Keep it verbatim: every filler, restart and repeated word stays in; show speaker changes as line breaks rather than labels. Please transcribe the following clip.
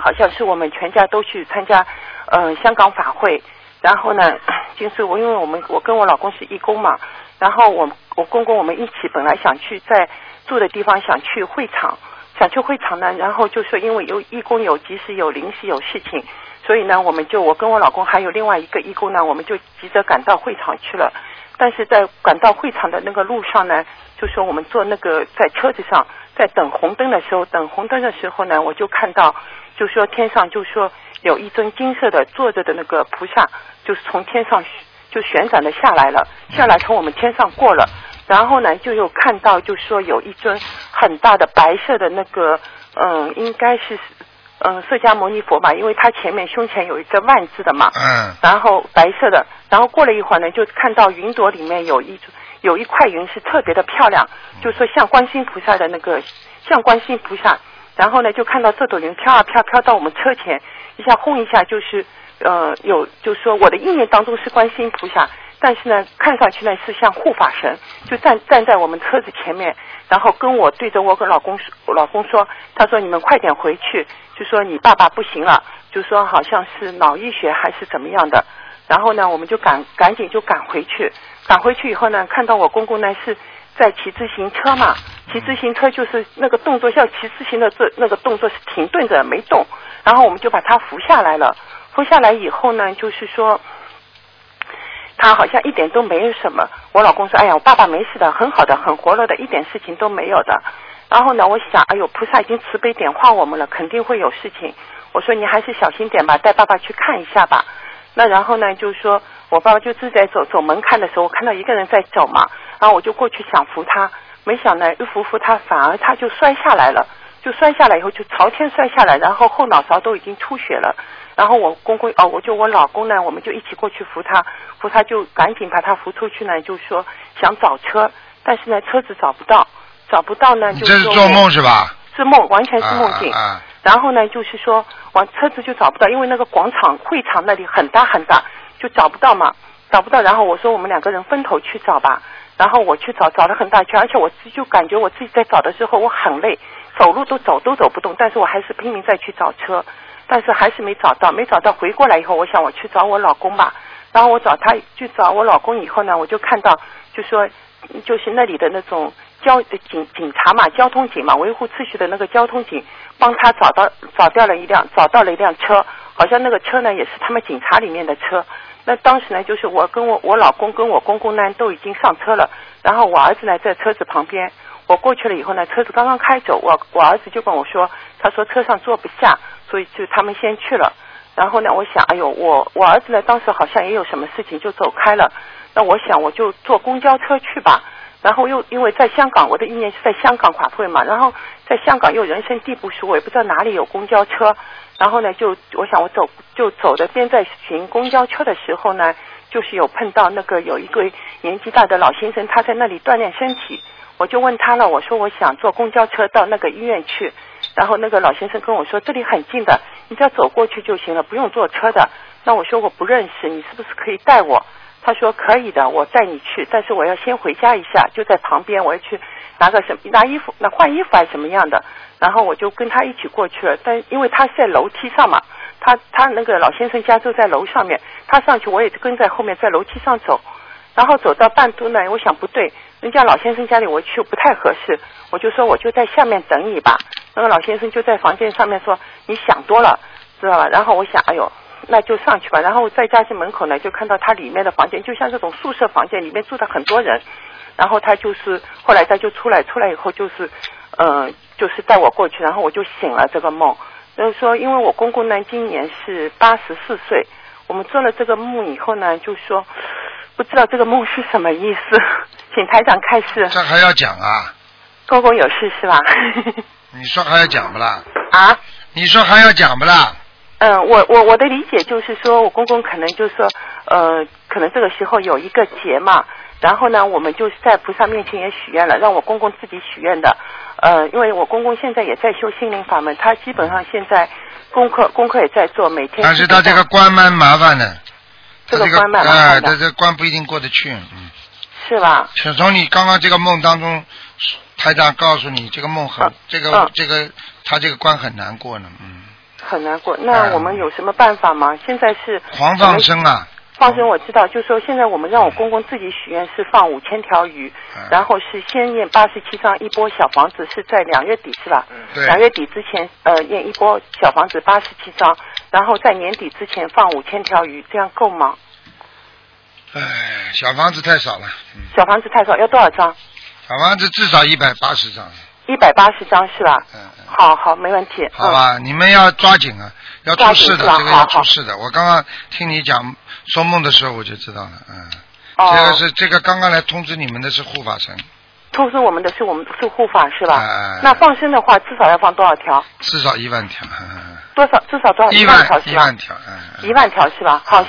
好像是我们全家都去参加呃香港法会，然后呢就是我因为我们我跟我老公是义工嘛，然后我我公公我们一起本来想去在住的地方想去会场，想去会场呢，然后就说因为有义工有急事有临时有事情，所以呢我们就我跟我老公还有另外一个义工呢，我们就急着赶到会场去了。但是在赶到会场的那个路上呢，就说我们坐那个在车子上在等红灯的时候，等红灯的时候呢，我就看到就说天上就说有一尊金色的坐着的那个菩萨，就是从天上就旋转的下来了，下来从我们天上过了，然后呢就有看到就说有一尊很大的白色的那个嗯应该是嗯释迦牟尼佛吧，因为他前面胸前有一个万字的嘛，
嗯，
然后白色的，然后过了一会儿呢，就看到云朵里面有一有一块云是特别的漂亮，就说像观世音菩萨的那个像观世音菩萨，然后呢就看到这朵云飘啊飘飘到我们车前，一下轰一下就是呃有就说我的意念当中是观世音菩萨，但是呢看上去呢是像护法神，就站站在我们车子前面，然后跟我对着我跟老公我老公说，他说你们快点回去，就说你爸爸不行了，就说好像是脑溢血还是怎么样的，然后呢我们就赶赶紧就赶回去，赶回去以后呢，看到我公公呢是在骑自行车嘛，骑自行车就是那个动作像骑自行的这那个动作是停顿着没动，然后我们就把他扶下来了，扶下来以后呢就是说他好像一点都没有什么，我老公说哎呀我爸爸没事的，很好的很活络的，一点事情都没有的。然后呢我想哎呦菩萨已经慈悲点化我们了，肯定会有事情，我说你还是小心点吧，带爸爸去看一下吧。那然后呢就是说我爸爸就自在走走门看的时候，我看到一个人在走嘛，然后我就过去想扶他，没想呢一扶扶他反而他就摔下来了，就摔下来以后就朝天摔下来，然后后脑勺都已经出血了，然后我公公哦我就我老公呢我们就一起过去扶他，扶他就赶紧把他扶出去呢，就说想找车，但是呢车子找不到找不到呢，就
这是做梦是吧？
是梦，完全是梦境。
啊啊
然后呢就是说往车子就找不到，因为那个广场会场那里很大很大，就找不到嘛，找不到。然后我说我们两个人分头去找吧，然后我去找，找了很大圈，而且我自己就感觉我自己在找的时候我很累，走路都走都走不动，但是我还是拼命再去找车，但是还是没找到，没找到。回过来以后，我想我去找我老公吧，然后我找他去找我老公以后呢，我就看到就说就是那里的那种交警警察嘛，交通警嘛，维护秩序的那个交通警帮他找到找掉了一辆找到了一辆车，好像那个车呢也是他们警察里面的车。那当时呢就是我跟我我老公跟我公公呢都已经上车了，然后我儿子呢在车子旁边，我过去了以后呢，车子刚刚开走，我我儿子就跟我说，他说车上坐不下，所以就他们先去了。然后呢我想哎呦我我儿子呢当时好像也有什么事情就走开了，那我想我就坐公交车去吧，然后又因为在香港，我的意念是在香港法会嘛，然后在香港又人生地不熟，我也不知道哪里有公交车，然后呢就我想我走就走的边在寻公交车的时候呢，就是有碰到那个有一个年纪大的老先生，他在那里锻炼身体，我就问他了，我说我想坐公交车到那个医院去，然后那个老先生跟我说这里很近的，你只要走过去就行了，不用坐车的。那我说我不认识，你是不是可以带我？他说可以的，我带你去，但是我要先回家一下，就在旁边，我要去拿个什么拿衣服，那换衣服还是什么样的，然后我就跟他一起过去了。但因为他是在楼梯上嘛，他他那个老先生家就在楼上面，他上去我也跟在后面在楼梯上走，然后走到半途呢，我想不对，人家老先生家里我去不太合适，我就说我就在下面等你吧。那个老先生就在房间上面说你想多了，知道吧？然后我想哎呦那就上去吧，然后在家进门口呢就看到他里面的房间就像这种宿舍房间，里面住了很多人，然后他就是后来他就出来出来以后就是呃就是带我过去，然后我就醒了这个梦。就是说因为我公公呢今年是八十四岁，我们做了这个梦以后呢就说不知道这个梦是什么意思，请台长开示。
这还要讲啊？
公公有事是吧？
你说还要讲不啦？
啊？
你说还要讲不啦？
嗯，我我我的理解就是说，我公公可能就是说，呃，可能这个时候有一个劫嘛，然后呢，我们就是在菩萨面前也许愿了，让我公公自己许愿的，呃，因为我公公现在也在修心灵法门，他基本上现在功课功课也在做，每天。
但是他这个关蛮麻烦的。
这个关蛮麻
烦
的。
哎，这这关不一定过得去，嗯。
是吧？
是从你刚刚这个梦当中，台长告诉你这个梦很，
嗯、
这个、
嗯、
这个他这个关很难过呢，嗯。
很难过。那我们有什么办法吗？现在是
狂放生啊。
放生我知道，就是说现在我们让我公公自己许愿是放五千条鱼，
嗯、
然后是先念八十七张一波小房子，是在两月底是吧？
对。
两月底之前呃念一波小房子八十七张，然后在年底之前放五千条鱼，这样够吗？
唉，小房子太少了。
嗯、小房子太少，要多少张？
小房子至少一百八十张。
一百八十张是吧？
嗯嗯。
好好，没问题。
好吧，嗯、你们要抓紧啊，要出事的，这个要出事的。我刚刚听你讲说梦的时候，我就知道了，嗯。哦。这个是这个刚刚来通知你们的是护法神。
通知我们的是我们是护法是吧？
哎。
那放生的话，至少要放多少条？
至少一万条。
多少？至少多少？
一
万条是吧？
一万条，嗯。
一万条是吧？好。